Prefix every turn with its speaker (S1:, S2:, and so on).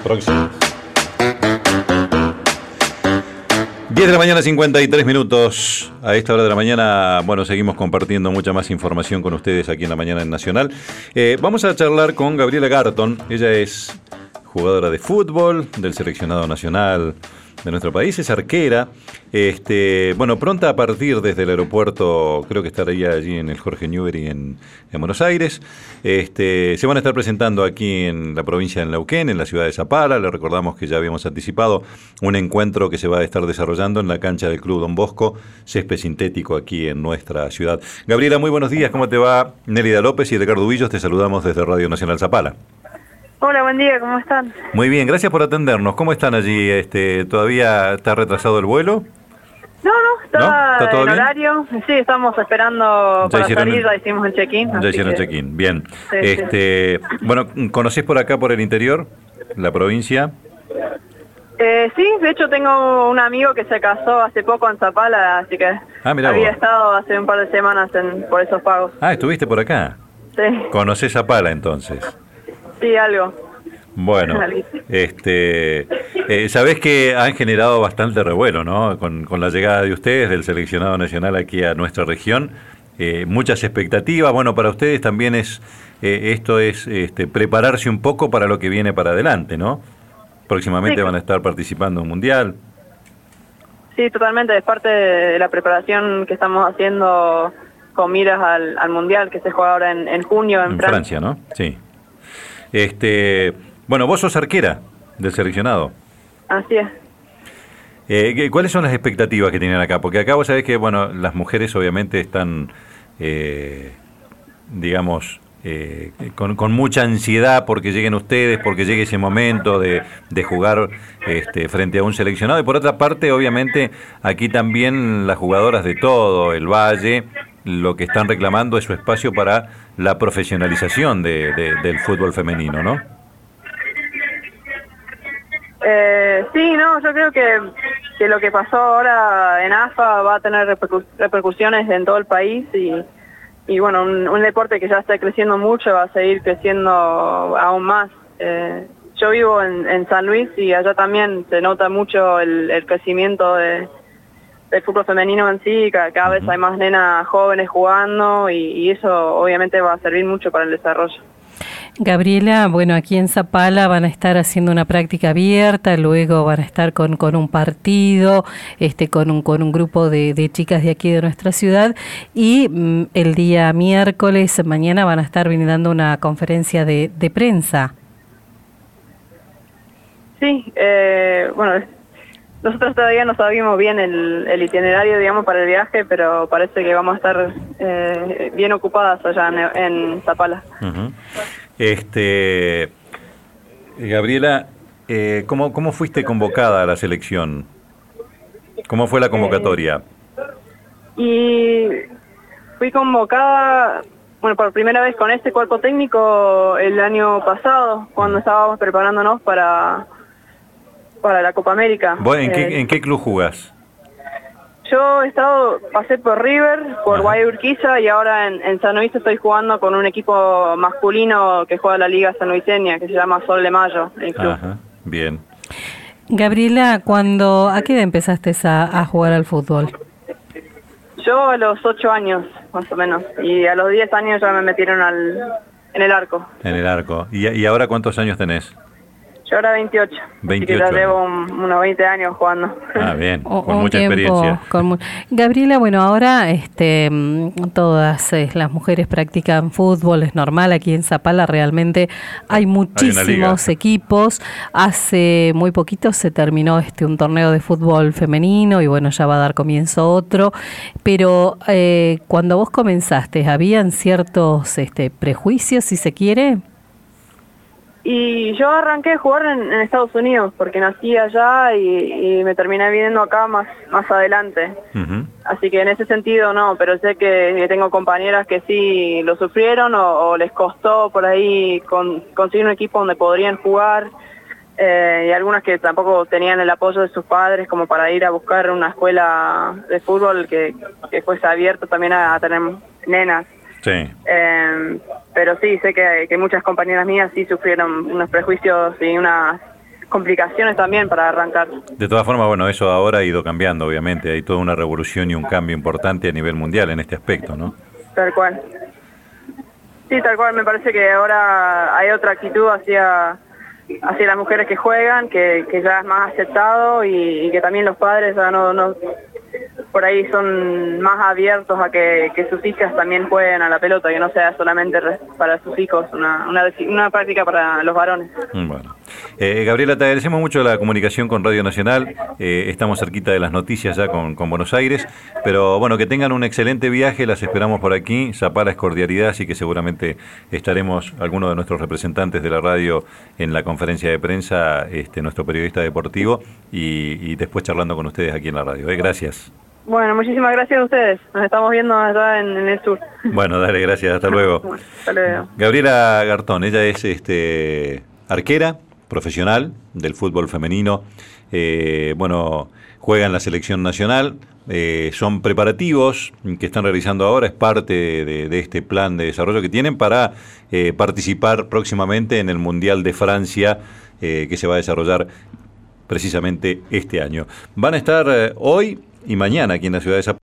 S1: Próximo. 10 de la mañana, 53 minutos. A esta hora de la mañana, bueno, seguimos compartiendo mucha más información con ustedes aquí en la mañana en Nacional. Vamos a charlar con Gabriela Garton. Ella es jugadora de fútbol del seleccionado nacional de nuestro país, es arquera. Bueno, pronta a partir desde el aeropuerto, creo que estaría allí en el Jorge Newbery en Buenos Aires. Se van a estar presentando aquí en la provincia de Neuquén, en la ciudad de Zapala. Le recordamos que ya habíamos anticipado un encuentro que se va a estar desarrollando en la cancha del Club Don Bosco, césped sintético aquí en nuestra ciudad. Gabriela, muy buenos días, ¿cómo te va? Nélida López y Ricardo Villos, te saludamos desde Radio Nacional Zapala.
S2: Hola, buen día, ¿cómo están?
S1: Muy bien, gracias por atendernos. ¿Cómo están allí? ¿Todavía está retrasado el vuelo?
S2: No, ¿Está
S1: todo
S2: en
S1: bien?
S2: Horario. Sí, estamos esperando para salir, ya hicimos el check-in.
S1: Ya hicieron check-in, bien.
S2: Sí.
S1: Bueno, ¿conocés por acá, por el interior, la provincia?
S2: Sí, de hecho tengo un amigo que se casó hace poco en Zapala, así que
S1: Mirá
S2: había
S1: vos.
S2: estado hace un par de semanas por esos pagos.
S1: ¿Estuviste por acá?
S2: Sí.
S1: ¿Conocés Zapala entonces?
S2: Sí, algo.
S1: Bueno, sabés que han generado bastante revuelo, ¿no? Con la llegada de ustedes, del seleccionado nacional aquí a nuestra región, muchas expectativas. Bueno, para ustedes también esto es prepararse un poco para lo que viene para adelante, ¿no? Próximamente van a estar participando en un mundial.
S2: Sí, totalmente, es parte de la preparación que estamos haciendo con miras al mundial que se juega ahora en junio en
S1: Francia, ¿no? Sí. Bueno, vos sos arquera del seleccionado.
S2: Así es.
S1: ¿Cuáles son las expectativas que tienen acá? Porque acá vos sabés que, bueno, las mujeres obviamente están, con mucha ansiedad porque lleguen ustedes, porque llegue ese momento de jugar frente a un seleccionado. Y por otra parte, obviamente, aquí también las jugadoras de todo el Valle, lo que están reclamando es su espacio para la profesionalización del fútbol femenino, ¿no?
S2: Sí, yo creo que lo que pasó ahora en AFA va a tener repercusiones en todo el país y bueno, un deporte que ya está creciendo mucho va a seguir creciendo aún más. Yo vivo en San Luis y allá también se nota mucho el crecimiento del fútbol femenino en sí, cada vez hay más nenas jóvenes jugando y eso obviamente va a servir mucho para el desarrollo.
S3: Gabriela, bueno, aquí en Zapala van a estar haciendo una práctica abierta, luego van a estar con un partido, con un grupo de chicas de aquí de nuestra ciudad y el día miércoles, mañana van a estar brindando una conferencia de prensa. Sí,
S2: bueno, nosotros todavía no sabíamos bien el itinerario, digamos, para el viaje, pero parece que vamos a estar bien ocupadas allá en Zapala.
S1: Uh-huh. Gabriela, ¿cómo fuiste convocada a la selección? ¿Cómo fue la convocatoria?
S2: Y fui convocada, bueno, por primera vez con este cuerpo técnico el año pasado, cuando estábamos preparándonos para la Copa América.
S1: ¿Vos en qué club jugás?
S2: Yo pasé por River, por Guay Urquiza y ahora en San Luis estoy jugando con un equipo masculino que juega la Liga Sanluiseña, que se llama Sol de Mayo, el club.
S1: Ajá, bien.
S3: Gabriela, ¿a qué edad empezaste a jugar al fútbol?
S2: Yo a los 8 años, más o menos, y a los 10 años ya me metieron en el arco.
S1: En el arco. ¿Y ahora cuántos años tenés?
S2: Yo ahora 28.
S1: 28
S2: así que ya llevo unos 20 años jugando.
S1: Bien, con mucha experiencia.
S3: Gabriela, bueno, ahora todas las mujeres practican fútbol, es normal, aquí en Zapala realmente hay muchísimos equipos. Hace muy poquito se terminó un torneo de fútbol femenino y bueno, ya va a dar comienzo otro, pero cuando vos comenzaste, ¿habían ciertos prejuicios, si se quiere?
S2: Y yo arranqué a jugar en Estados Unidos porque nací allá y me terminé viniendo acá más adelante. Uh-huh. Así que en ese sentido no, pero sé que tengo compañeras que sí lo sufrieron o les costó por ahí conseguir un equipo donde podrían jugar y algunas que tampoco tenían el apoyo de sus padres como para ir a buscar una escuela de fútbol que fuese abierto también a tener nenas.
S1: Sí.
S2: Pero sí, sé que muchas compañeras mías sí sufrieron unos prejuicios y unas complicaciones también para arrancar.
S1: De todas formas, bueno, eso ahora ha ido cambiando, obviamente. Hay toda una revolución y un cambio importante a nivel mundial en este aspecto, ¿no?
S2: Tal cual. Sí, tal cual. Me parece que ahora hay otra actitud hacia las mujeres que juegan, que ya es más aceptado y que también los padres ya no por ahí son más abiertos a que sus hijas también jueguen a la pelota, que no sea solamente para sus hijos, una práctica para los varones.
S1: Bueno. Gabriela, te agradecemos mucho la comunicación con Radio Nacional, estamos cerquita de las noticias ya con Buenos Aires, pero bueno, que tengan un excelente viaje, las esperamos por aquí. Zapala es cordialidad, así que seguramente estaremos, algunos de nuestros representantes de la radio, en la conferencia de prensa, nuestro periodista deportivo, y después charlando con ustedes aquí en la radio. Gracias.
S2: Bueno, muchísimas gracias a ustedes. Nos estamos viendo allá en el sur.
S1: Bueno, dale, gracias. Hasta luego.
S2: Bueno, hasta luego.
S1: Gabriela Gartón, ella es arquera profesional del fútbol femenino. Juega en la selección nacional. Son preparativos que están realizando ahora. Es parte de este plan de desarrollo que tienen para participar próximamente en el Mundial de Francia, que se va a desarrollar precisamente este año. Van a estar hoy y mañana aquí en la ciudad de Zapala.